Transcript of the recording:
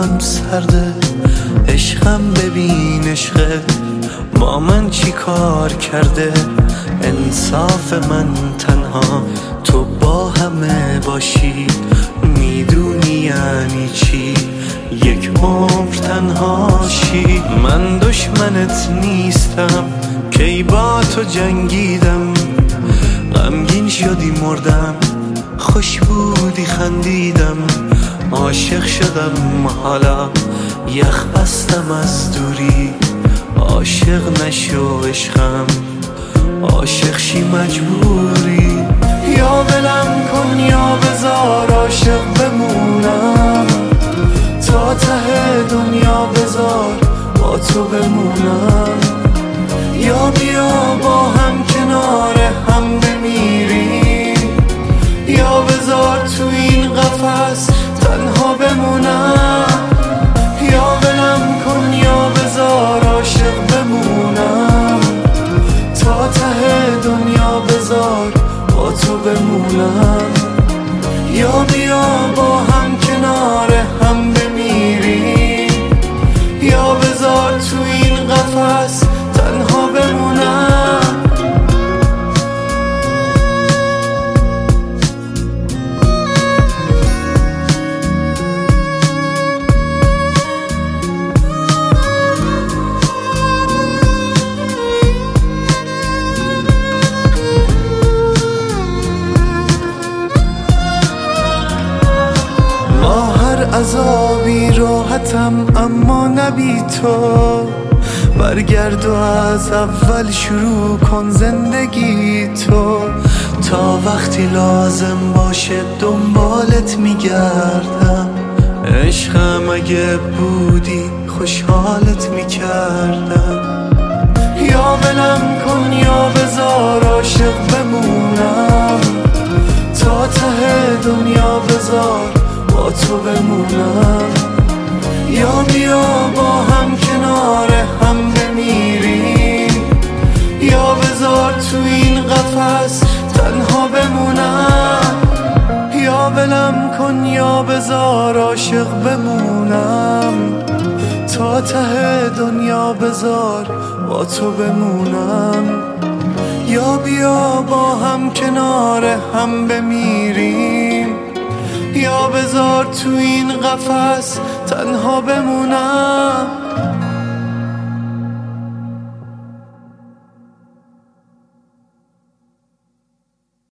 دلم سرده، عشقم ببین عشقت با من چی کار کرده. انصاف من تنها تو با همه باشی، میدونی یعنی چی یک عمر تنهاشی. من دشمنت نیستم کی با تو جنگیدم، غمگین شدی مردم خوش بودی خندیدم. عاشق شدم حالا یخ بستم از دوری، عاشق نشو عشقم عاشق شی مجبوری. یا ولم کن یا بذار عاشق بمونم، تا ته دنیا بذار با تو بمونم. یا بیا با هم کنار هم بمیریم، یا بذار تو این قفس تنها بمونم. یا ولم کن یا بذار عاشق بمونم، تا ته دنیا بذار با تو بمونم. یا بیا با هم کنار هم بمیریم، یا بذار تو این قفس تنها بمونم. عذابی راحتم اما نبی تو، برگرد و از اول شروع کن زندگی تو. تا وقتی لازم باشه دنبالت میگردم، عشقم اگه بودی خوشحالت میکردم. یا ولم کن یا بذار عاشق بمونم، تا ته دنیا بذار با تو بمونم. یا بیا با هم کنار هم بمیریم، یا بذار تو این قفس تنها بمونم. یا ولم کن یا بذار عاشق بمونم، تا ته دنیا بذار با تو بمونم. یا بیا با هم کنار هم بمیریم، یا بذار تو این قفس تنها بمونم.